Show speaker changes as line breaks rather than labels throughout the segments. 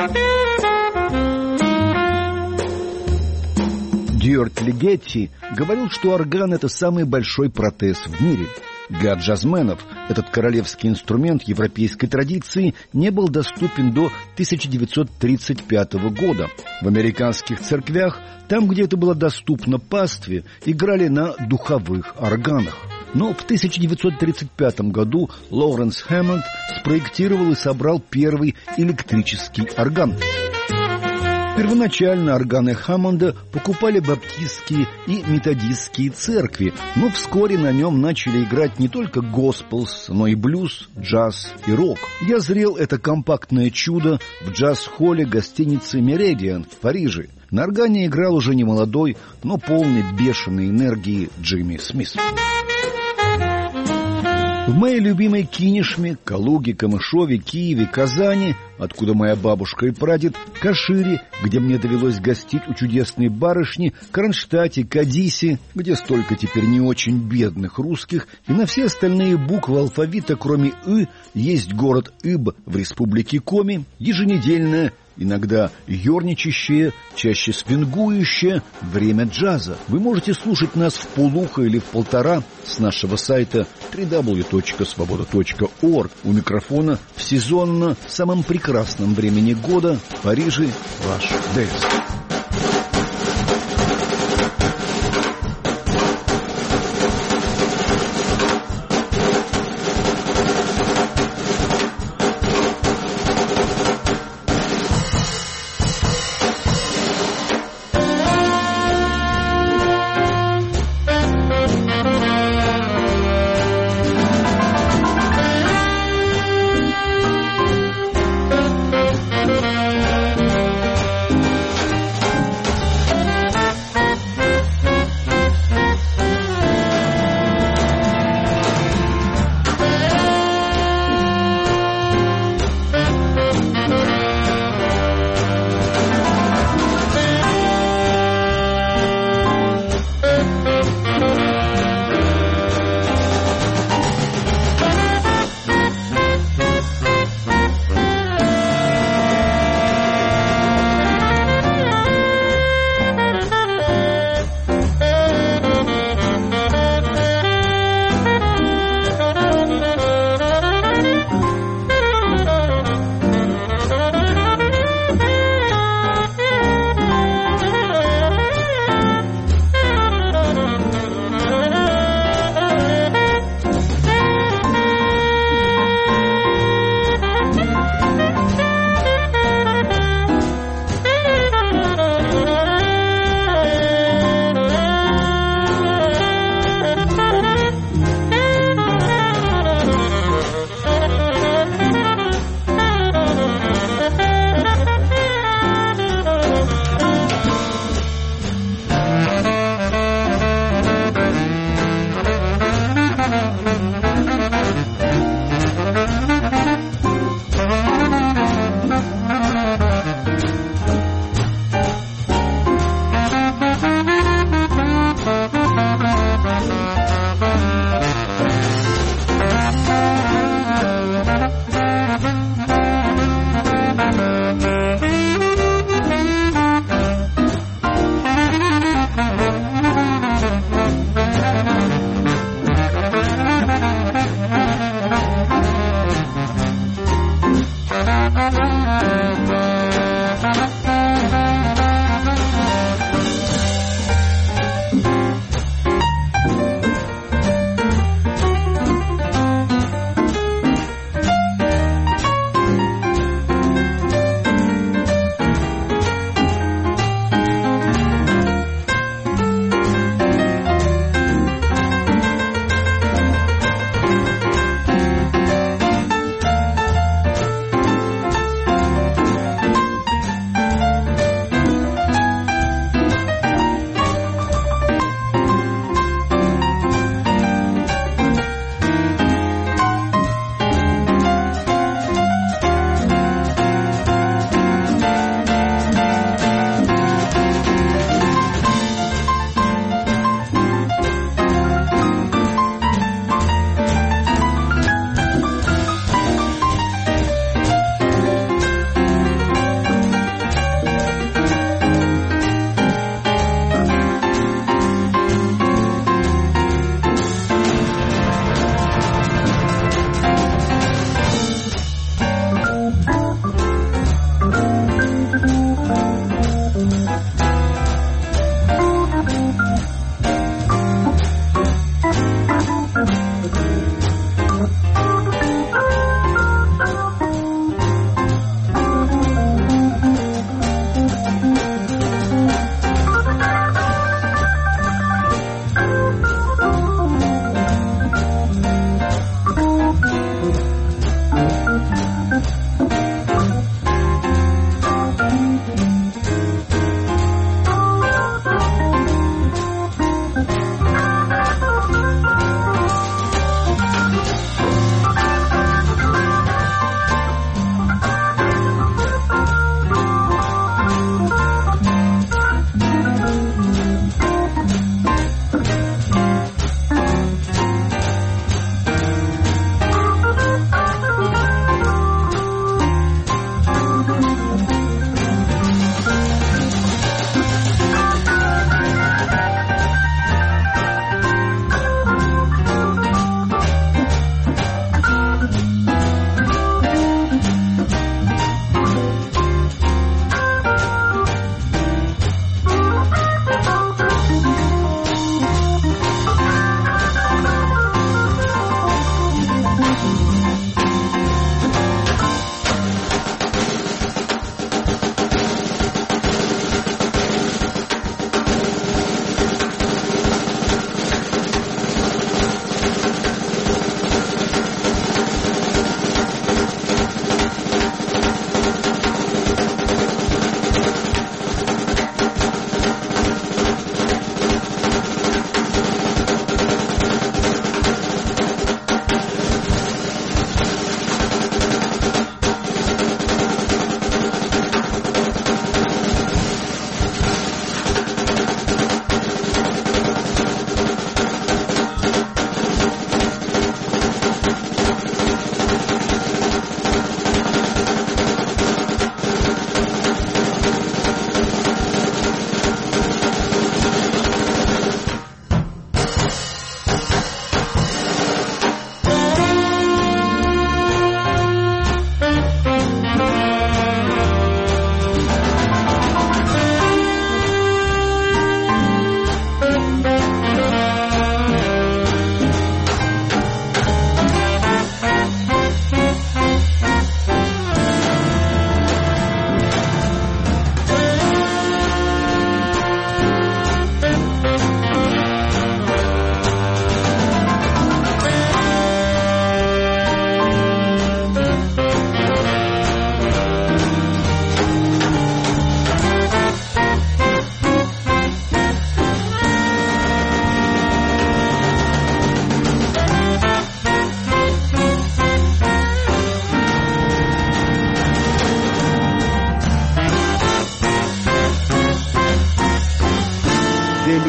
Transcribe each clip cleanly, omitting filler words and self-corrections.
Дьюарт Лигетти говорил, что орган – это самый большой протез в мире. Для джазменов этот королевский инструмент европейской традиции не был доступен до 1935 года. В американских церквях, там, где это было доступно пастве, играли на духовых органах. Но в 1935 году Лоуренс Хэммонд спроектировал и собрал первый электрический орган. Первоначально органы Хэммонда покупали баптистские и методистские церкви, но вскоре на нем начали играть не только госпелс, но и блюз, джаз и рок. Я зрел это компактное чудо в джаз-холле гостиницы «Меридиан» в Париже. На органе играл уже не молодой, но полный бешеной энергии Джимми Смит. В моей любимой Кинешме, Калуге, Камышове, Киеве, Казани, откуда моя бабушка и прадед, Кашире, где мне довелось гостить у чудесной барышни, Кронштадте, Кадисе, где столько теперь не очень бедных русских, и на все остальные буквы алфавита, кроме «ы», есть город Иб в республике Коми, еженедельная, иногда ерничащее, чаще свингующее время джаза. Вы можете слушать нас в полуха или в полтора с нашего сайта www.svoboda.org. У микрофона в сезонно самом прекрасном времени года в Париже ваш Дэвис.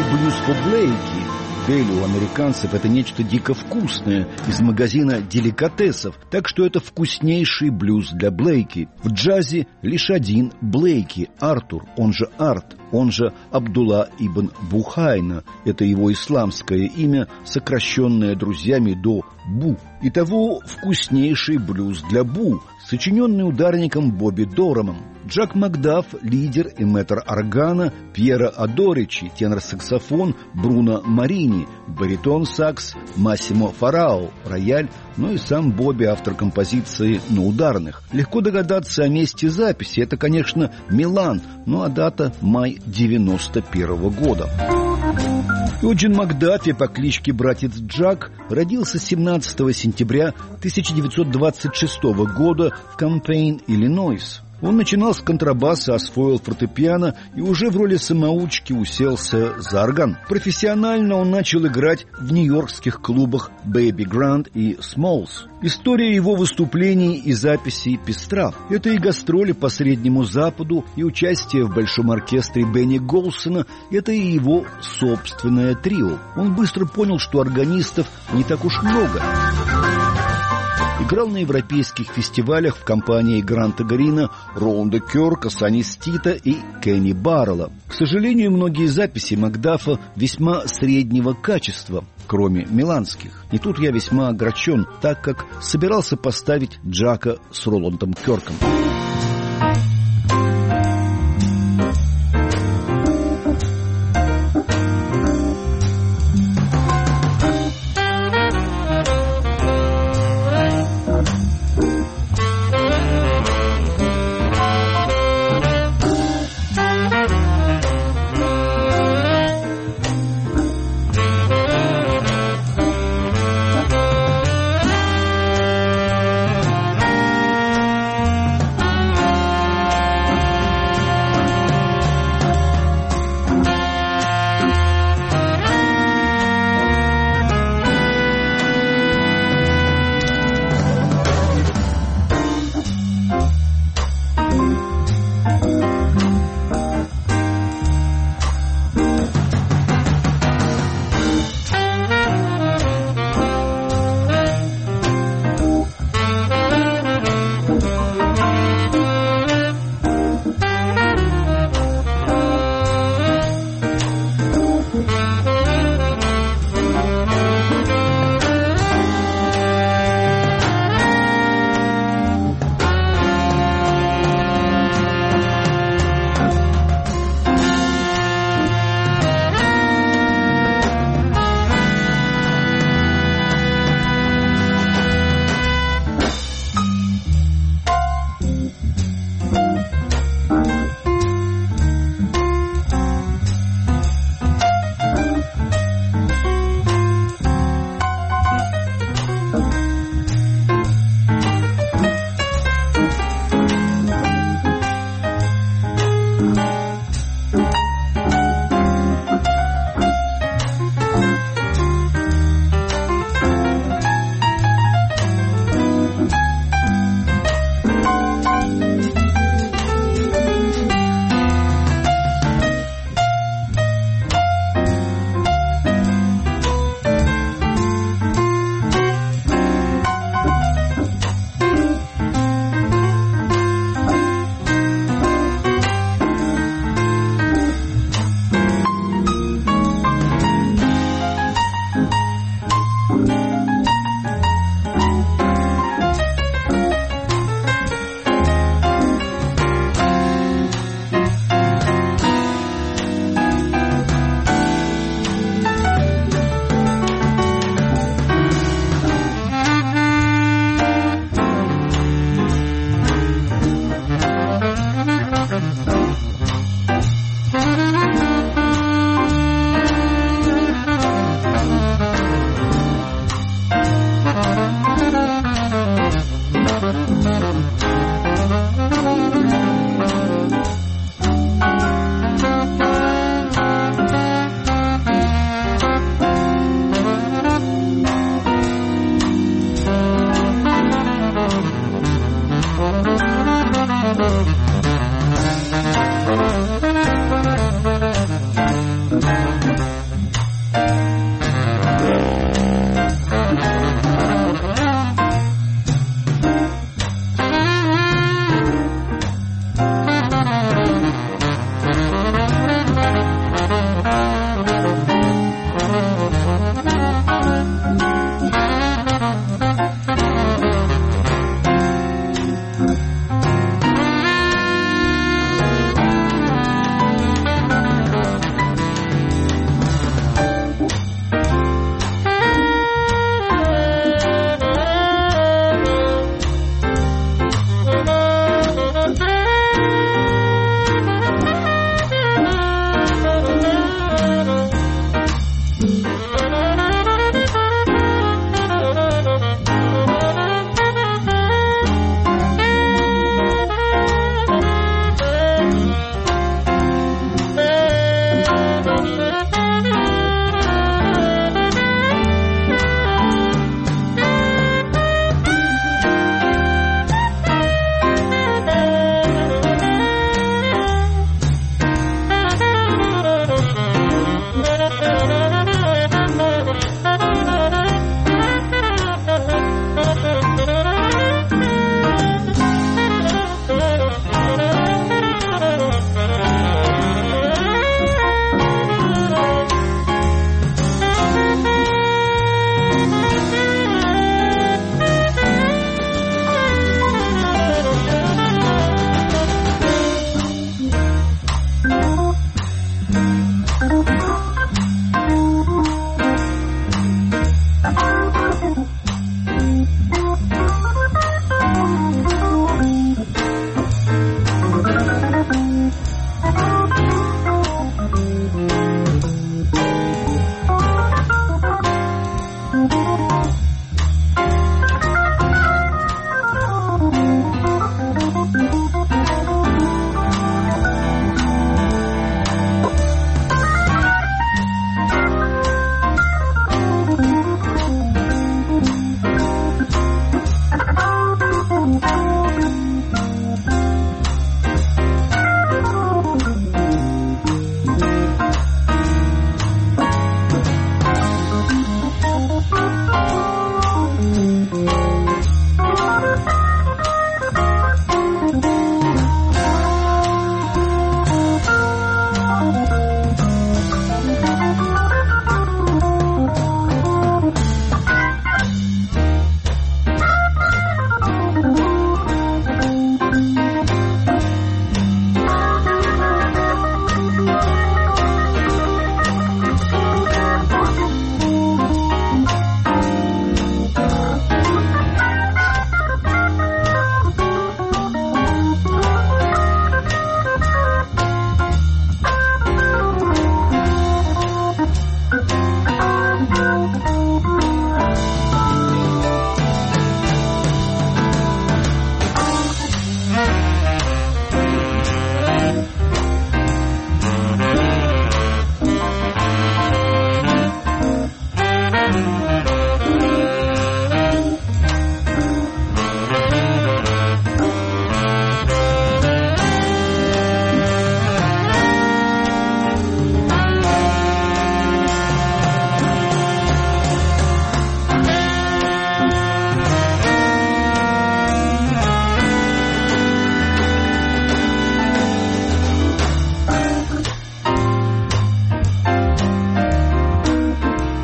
блюз по-блейки. Бель у американцев — это нечто дико вкусное из магазина деликатесов, так что это вкуснейший блюз для Блейки. В джазе лишь один Блейки — Артур, он же Арт, он же Абдулла ибн Бухайна. Это его исламское имя, сокращенное друзьями до Бу. Итого вкуснейший блюз для Бу, сочиненный ударником Бобби Дорамом. Джак Макдаф — лидер и мэтр органа, Пьеро Адоричи — тенор-саксофон, Бруно Марини, баритон-сакс, Массимо Фарао, рояль, ну и сам Бобби — автор композиции на ударных. Легко догадаться о месте записи. Это, конечно, Милан, ну а дата — май 91 года. Юджин Макдафи по кличке Братец Джак родился 17 сентября 1926 года в Кампейн, Иллинойс. Он начинал с контрабаса, освоил фортепиано и уже в роли самоучки уселся за орган. Профессионально он начал играть в нью-йоркских клубах Baby Grand и Smalls. История его выступлений и записей пестра. Это и гастроли по Среднему Западу, и участие в большом оркестре Бенни Голсона. Это и его собственное трио. Он быстро понял, что органистов не так уж много. Играл на европейских фестивалях в компании Гранта Гарина, Роланда Кёрка, Санни Стита и Кенни Баррелла. К сожалению, многие записи Макдафа весьма среднего качества, кроме миланских. И тут я весьма огорчен, так как собирался поставить Джака с Роландом Кёрком.
Thank you.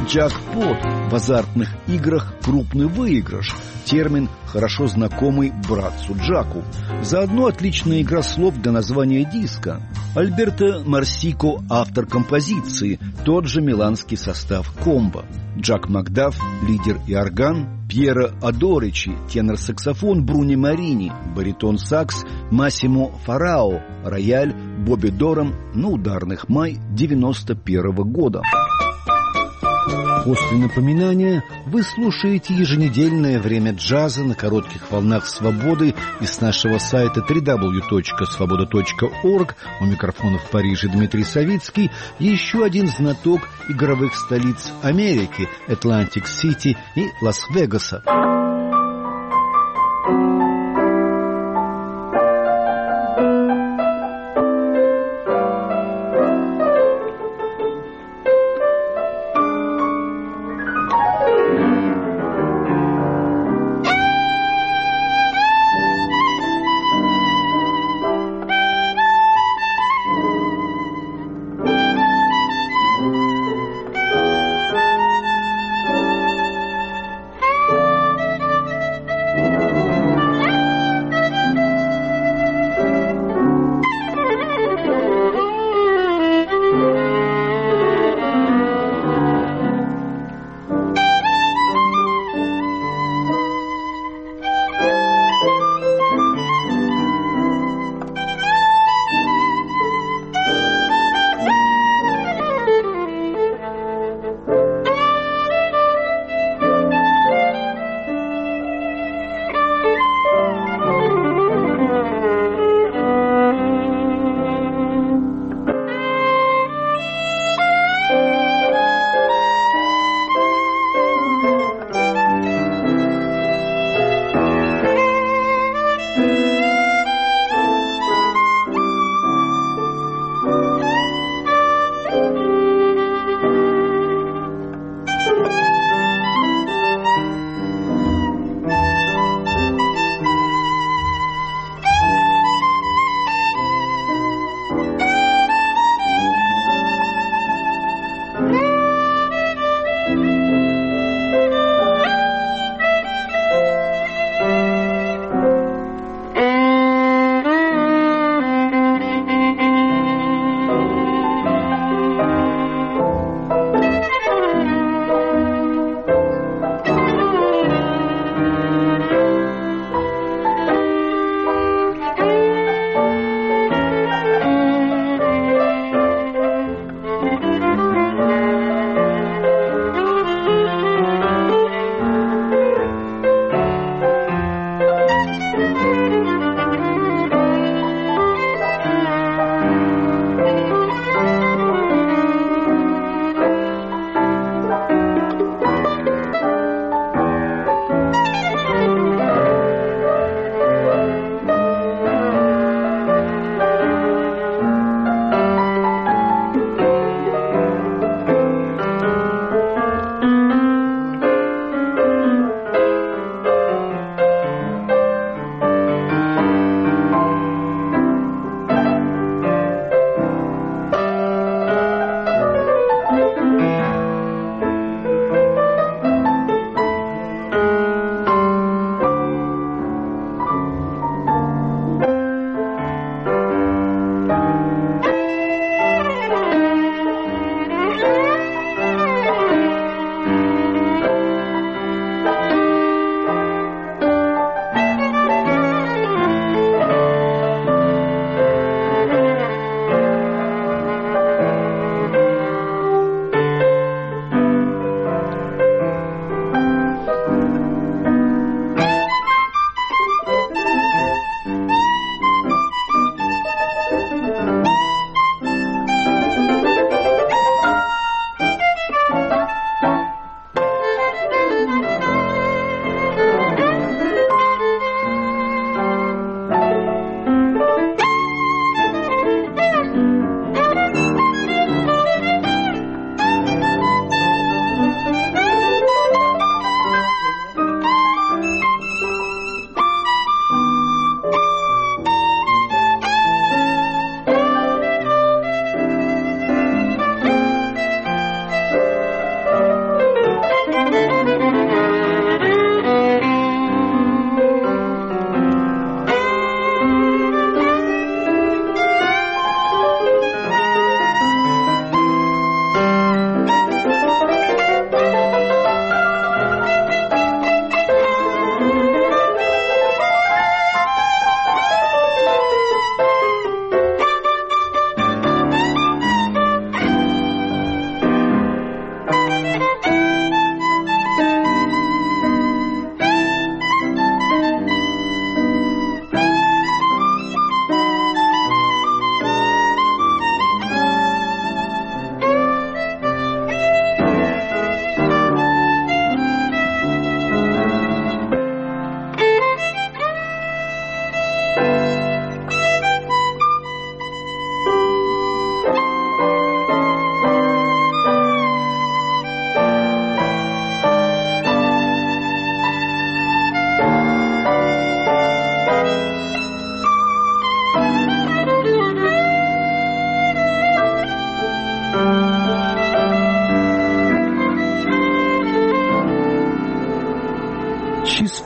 Джекпот в азартных играх крупный выигрыш. Термин, хорошо знакомый братцу Джаку. Заодно отличная игра слов для названия диска. Альберто Марсико – автор композиции, тот же миланский состав «Комбо». Джак Макдаф – лидер и орган, Пьеро Адоричи – тенор-саксофон, Бруни Марини, баритон-сакс, Массимо Фарао, рояль, Бобби Дорам на ударных май 91-го года. После напоминания вы слушаете еженедельное время джаза на коротких волнах свободы и с нашего сайта www.svoboda.org. У микрофона в Париже Дмитрий Савицкий. Еще один знаток игровых столиц Америки – Атлантик-Сити и Лас-Вегаса.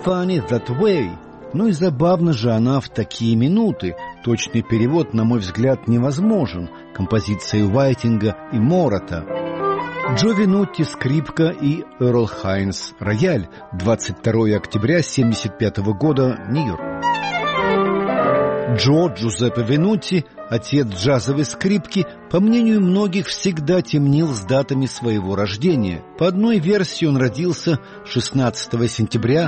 funny that way». Ну и забавно же она в такие минуты. Точный перевод, на мой взгляд, невозможен. Композиции Уайтинга и Мората. Джо Винутти — скрипка и Эрл Хайнс — рояль. 22 октября 1975 года, Нью-Йорк. Джузеппе Винутти, отец джазовой скрипки, по мнению многих, всегда темнил с датами своего рождения. По одной версии он родился 16 сентября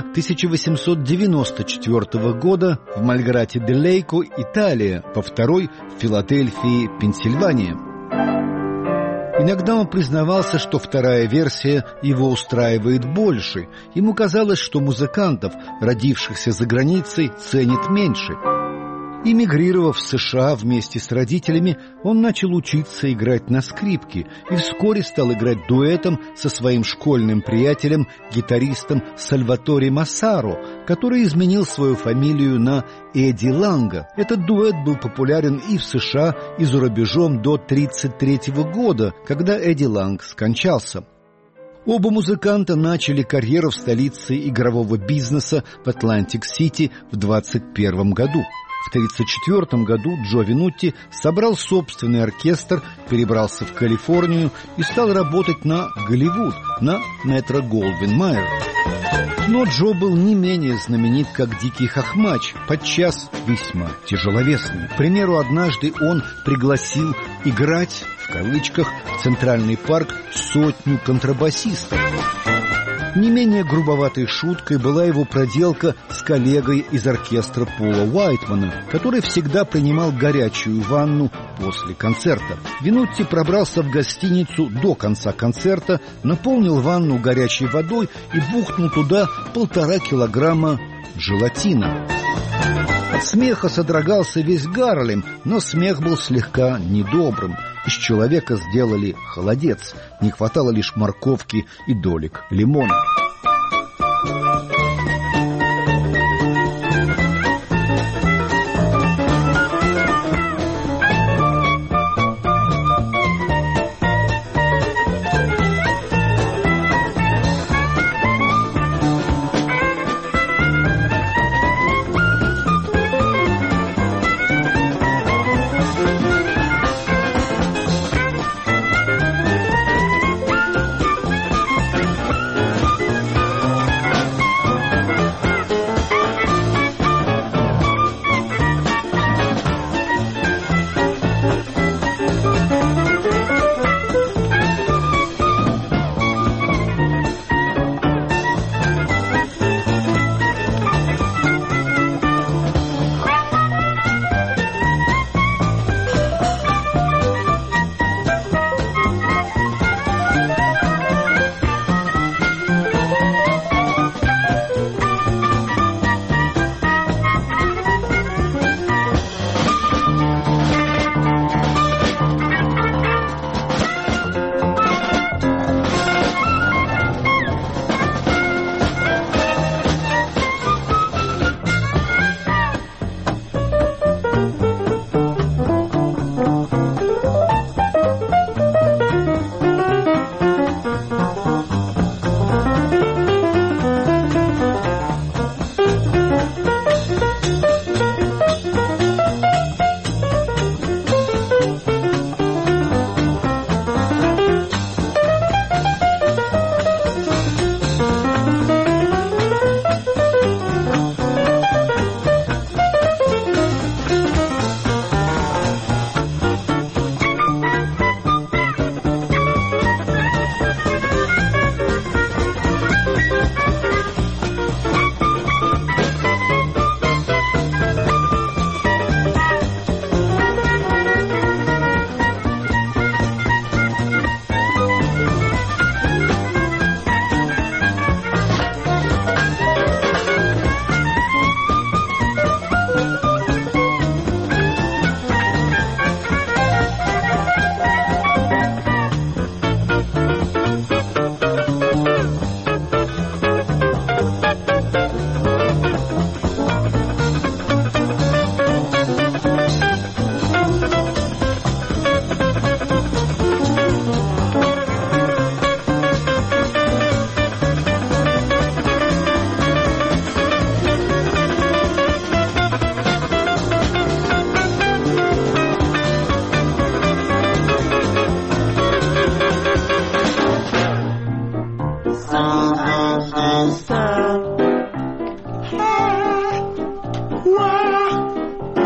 1894 года в Мальграте-де-Лейко, Италия, по второй — в Филадельфии, Пенсильвания. Иногда он признавался, что вторая версия его устраивает больше. Ему казалось, что музыкантов, родившихся за границей, ценят меньше. Эмигрировав в США вместе с родителями, он начал учиться играть на скрипке и вскоре стал играть дуэтом со своим школьным приятелем, гитаристом Сальваторе Массаро, который изменил свою фамилию на Эдди Ланга. Этот дуэт был популярен и в США, и за рубежом до 1933 года, когда Эдди Ланг скончался. Оба музыканта начали карьеру в столице игрового бизнеса в Атлантик-Сити в 1921 году. В 1934 году Джо Винутти собрал собственный оркестр, перебрался в Калифорнию и стал работать на Голливуд, на Метро-Голдвин-Майер. Но Джо был не менее знаменит, как дикий хохмач, подчас весьма тяжеловесный. К примеру, однажды он пригласил играть, в кавычках, в Центральный парк 100 контрабасистов. Не менее грубоватой шуткой была его проделка с коллегой из оркестра Пола Уайтмана, который всегда принимал горячую ванну после концерта. Винутти пробрался в гостиницу до конца концерта, наполнил ванну горячей водой и бухнул туда 1,5 килограмма желатина. От смеха содрогался весь Гарлем, но смех был слегка недобрым. Из человека сделали холодец. Не хватало лишь морковки и долек лимона.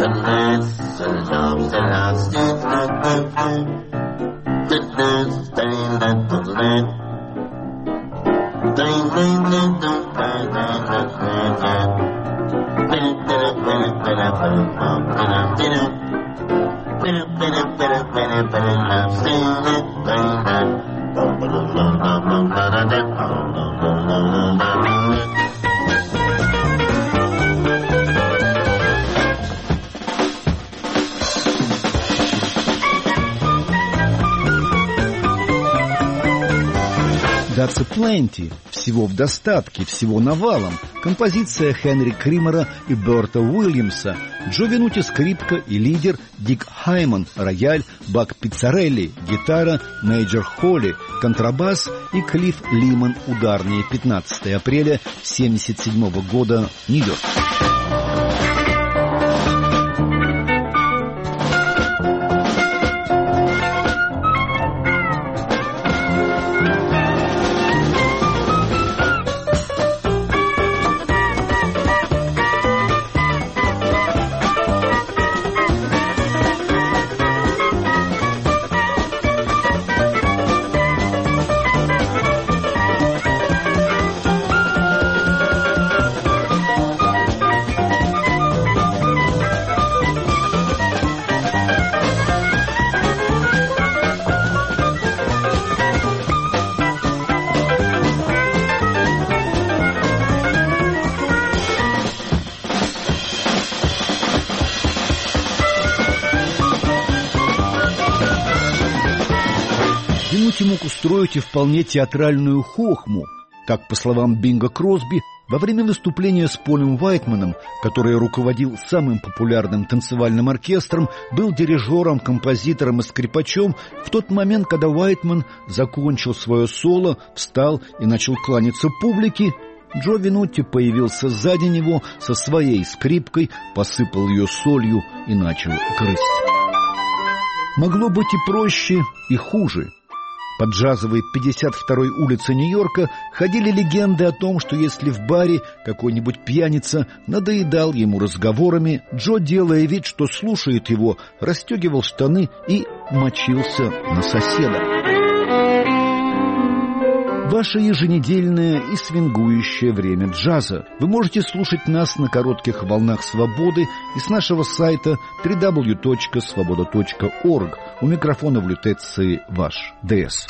That's a plenty. Всего в достатке, всего навалом. Композиция Хенри Кримера и Берта Уильямса. Джо Винути — скрипка и лидер, Дик Хайман — рояль, Бак Пиццарелли — гитара, Мейджор Холли — контрабас и Клифф Лимон — ударные. 15 апреля 1977 года, Нью-Йорк. Винути мог устроить и вполне театральную хохму. Так, по словам Бинга Кросби, во время выступления с Полем Уайтманом, который руководил самым популярным танцевальным оркестром, был дирижером, композитором и скрипачом, в тот момент, когда Уайтман закончил свое соло, встал и начал кланяться публике, Джо Винути появился сзади него со своей скрипкой, посыпал ее солью и начал грызть. Могло быть и проще, и хуже. По джазовой 52-й улице Нью-Йорка ходили легенды о том, что если в баре какой-нибудь пьяница надоедал ему разговорами, Джо, делая вид, что слушает его, расстегивал штаны и мочился на соседа. Ваше еженедельное и свингующее время джаза. Вы можете слушать нас на коротких волнах свободы и с нашего сайта www.svoboda.org. У микрофона в лютеции ваш ДС.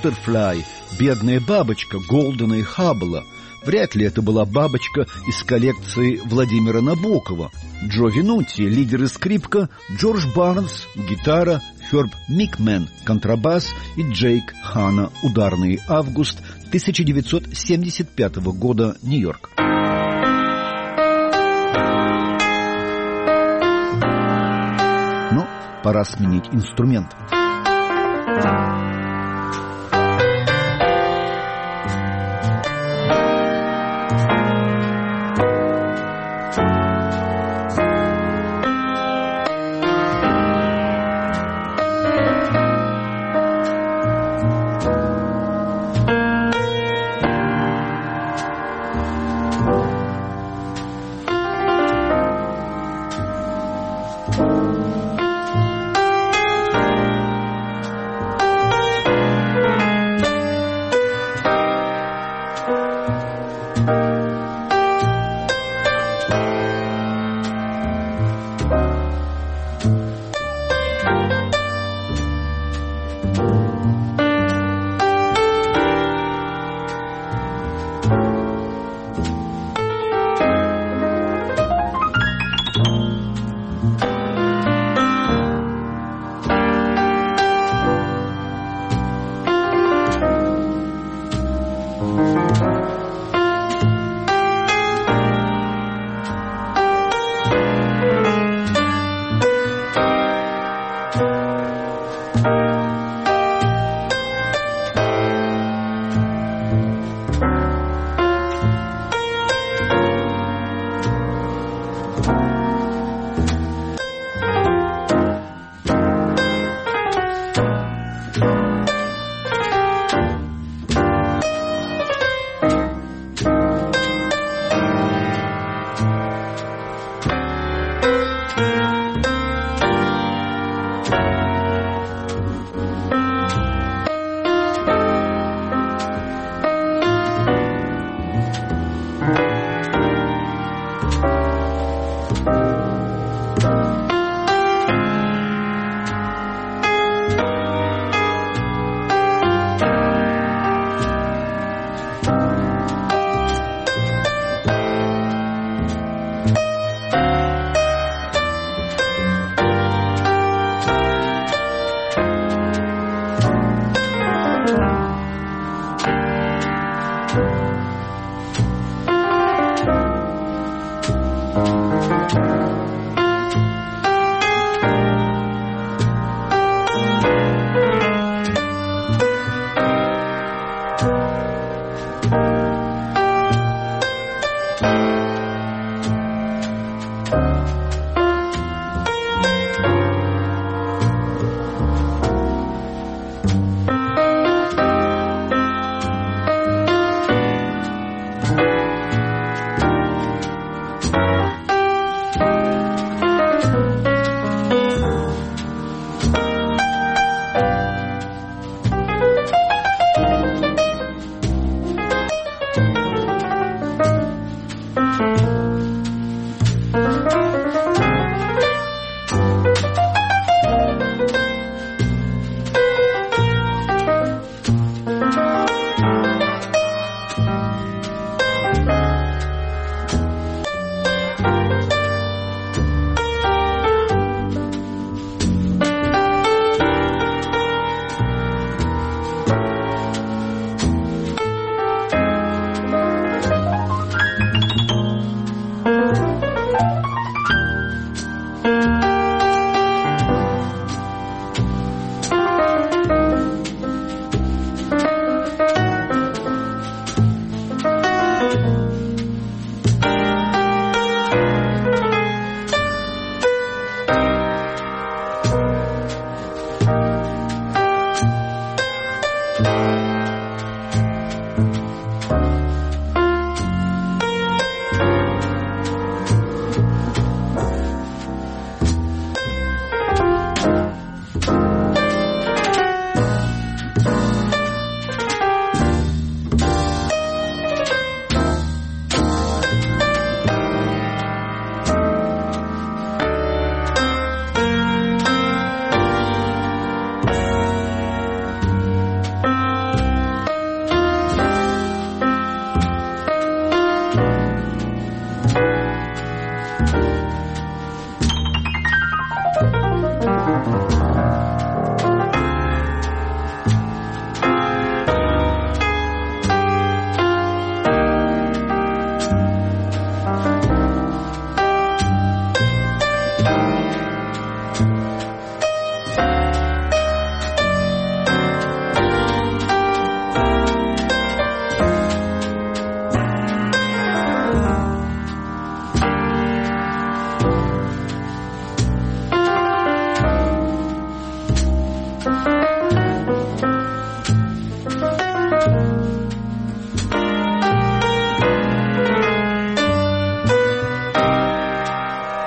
Баттерфляй, бедная бабочка Голдена и Хаббла. Вряд ли это была бабочка из коллекции Владимира Набокова. Джо Винути, лидер и скрипка, Джордж Барнс, гитара, Херб Микмен, контрабас и Джейк Хана, ударный. Август 1975 года, Нью-Йорк. Но пора сменить инструмент.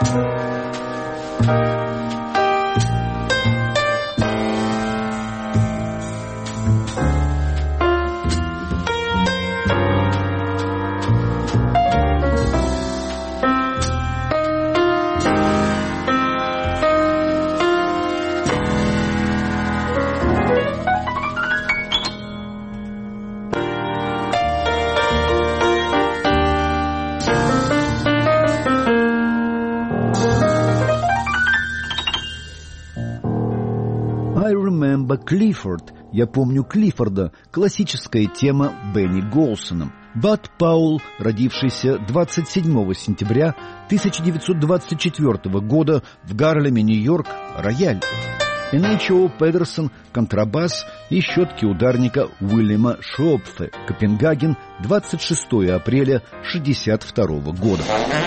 Клиффорд. Я помню Клиффорда. Классическая тема Бенни Голсоном. Бад Паул, родившийся 27 сентября 1924 года в Гарлеме, Нью-Йорк, рояль. N.H.O. Педерсон, контрабас и щетки ударника Уильяма Шопфе, Копенгаген, 26 апреля 1962 года.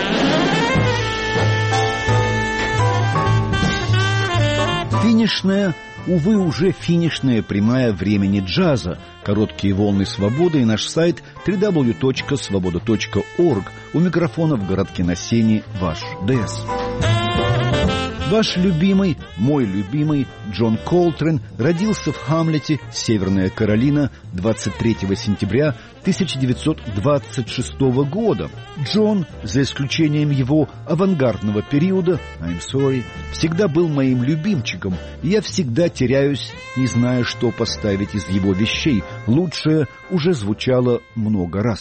Финишная, увы, уже финишная прямая времени джаза. Короткие волны свободы и наш сайт www.svoboda.org. У микрофона в городке на Сене ваш ДС. Ваш любимый, мой любимый Джон Колтрейн родился в Хамлете, Северная Каролина, 23 сентября 1926 года. Джон, за исключением его авангардного периода, I'm sorry, всегда был моим любимчиком, и я всегда теряюсь, не зная, что поставить из его вещей. Лучшее уже звучало много раз.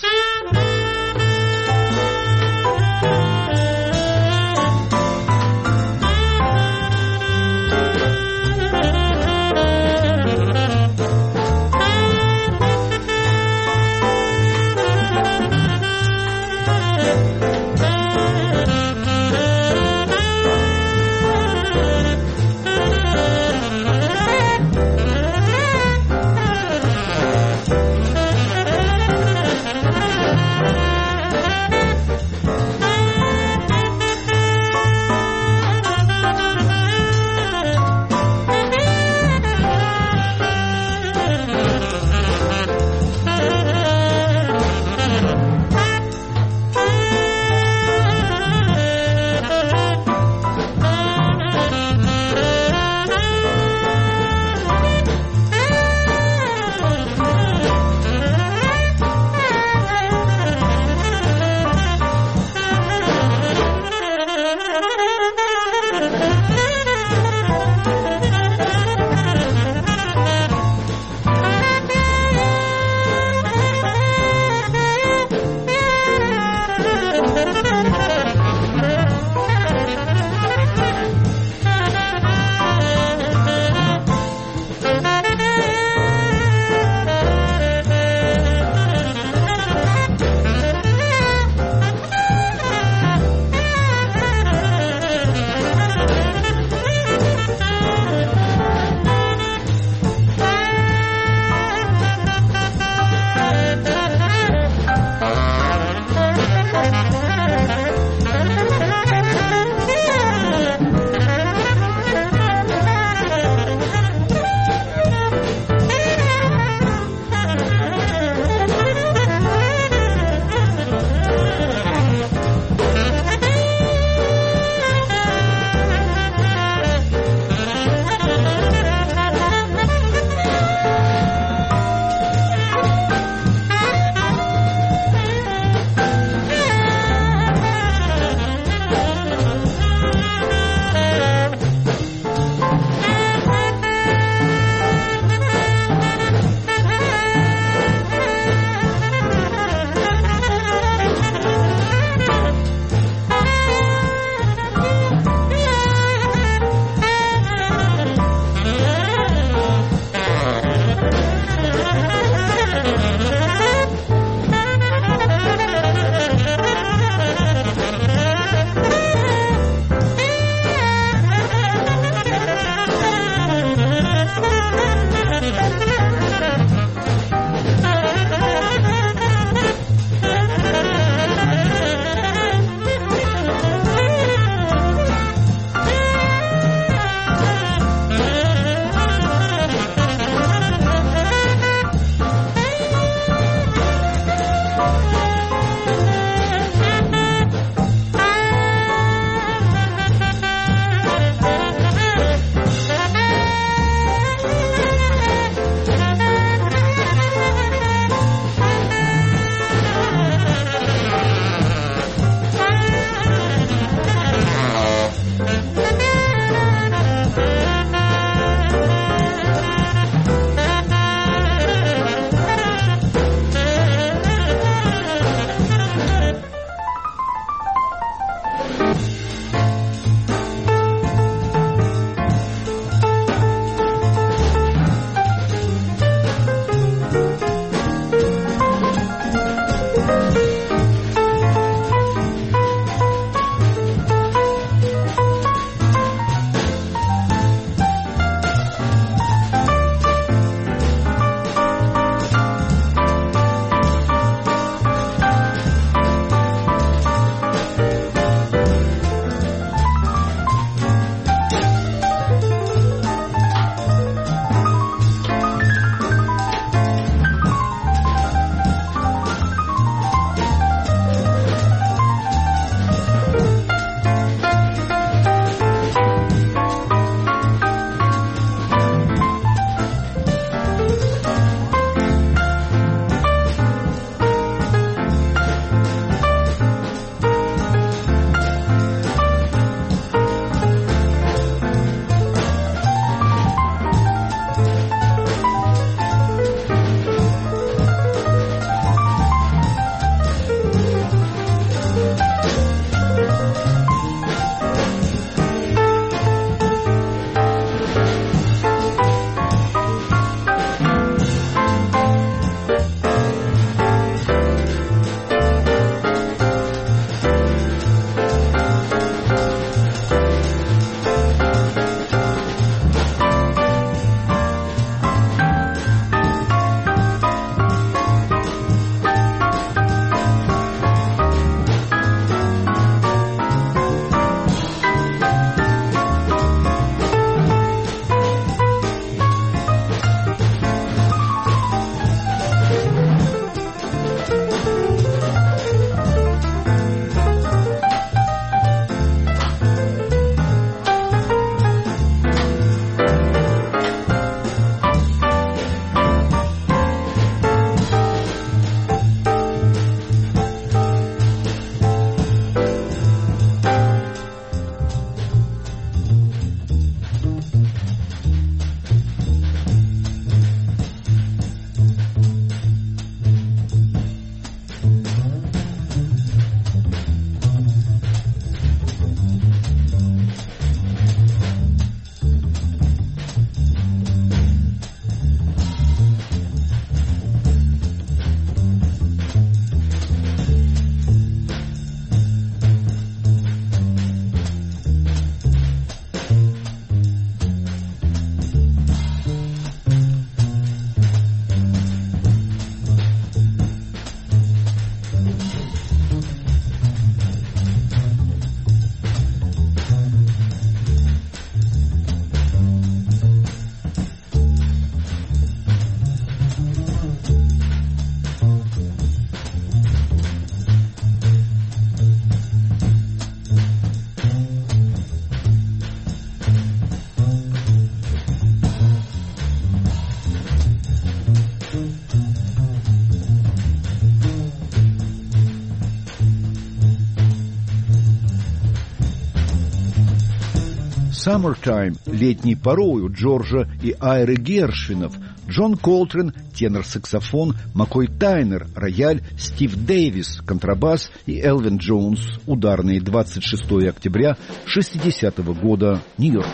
«Summertime» — «Летний порой» у Джорджа и Айры Гершвинов, Джон Колтрен — тенор-саксофон, Маккой Тайнер — рояль, Стив Дэвис — контрабас и Элвин Джонс — ударные. 26 октября 60-го года, Нью-Йорк.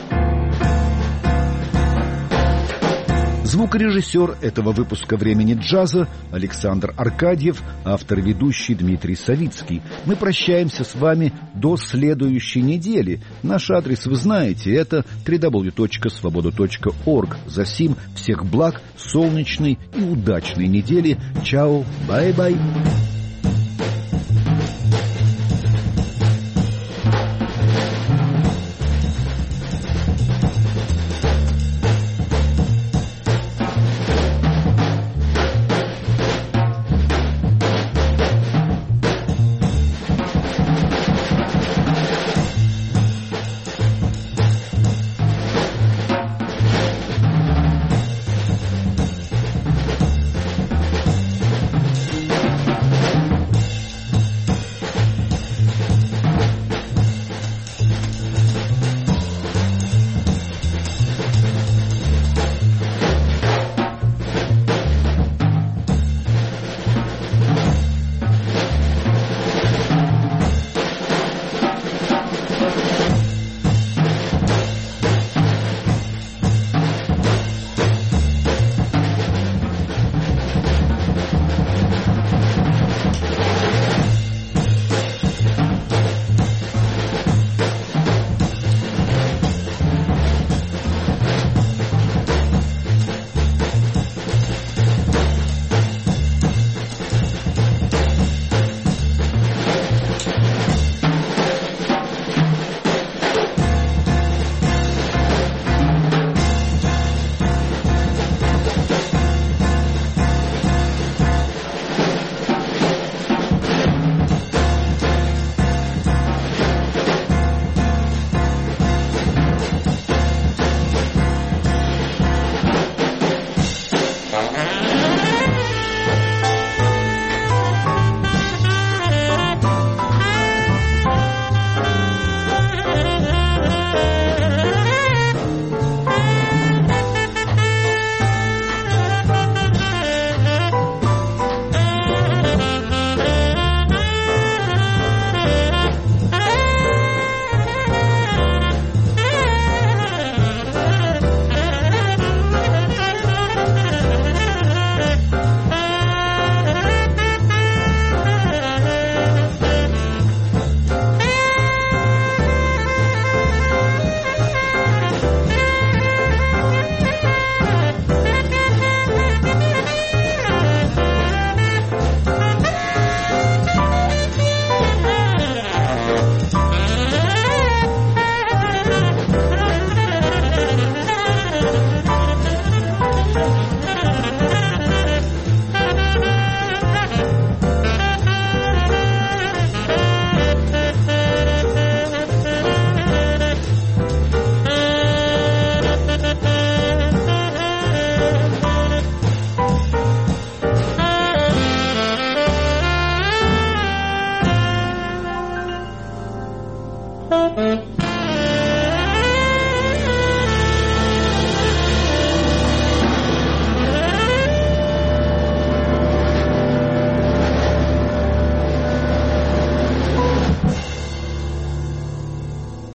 Звукорежиссер этого выпуска «Времени джаза» Александр Аркадьев, автор и ведущий Дмитрий Савицкий. Мы прощаемся с вами до следующей недели. Наш адрес вы знаете, это www.svoboda.org. Засим всех благ, солнечной и удачной недели. Чао, бай-бай.
Mm-hmm.